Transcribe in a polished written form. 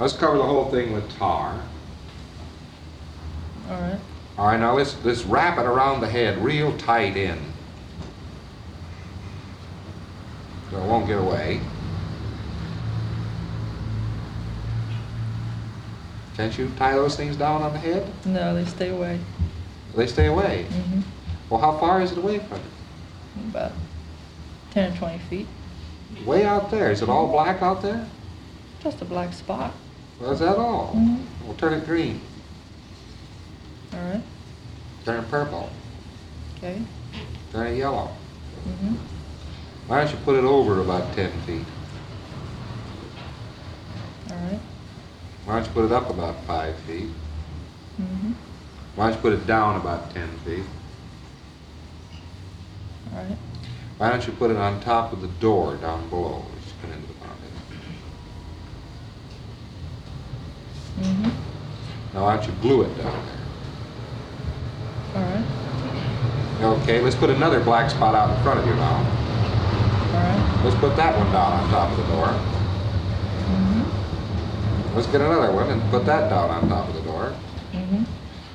Let's cover the whole thing with tar. All right. All right, now let's wrap it around the head real tight in, so it won't get away. Can't you tie those things down on the head? No, they stay away. They stay away. Mm-hmm. Well, how far is it away from you? About 10 or 20 feet. Way out there. Is it all black out there? Just a black spot. Well, is that all? Mm-hmm. We'll turn it green. All right. Turn it purple. Okay. Turn it yellow. Mm-hmm. Why don't you put it over about 10 feet? All right. Why don't you put it up about 5 feet? Mm-hmm. Why don't you put it down about 10 feet? All right. Why don't you put it on top of the door down below as you come into the fountain? Mm-hmm. Now why don't you glue it down All right. there? Okay, let's put another black spot out in front of you now. All right. Let's put that one down on top of the door. Mm-hmm. Let's get another one and put that down on top of the door. Mm-hmm.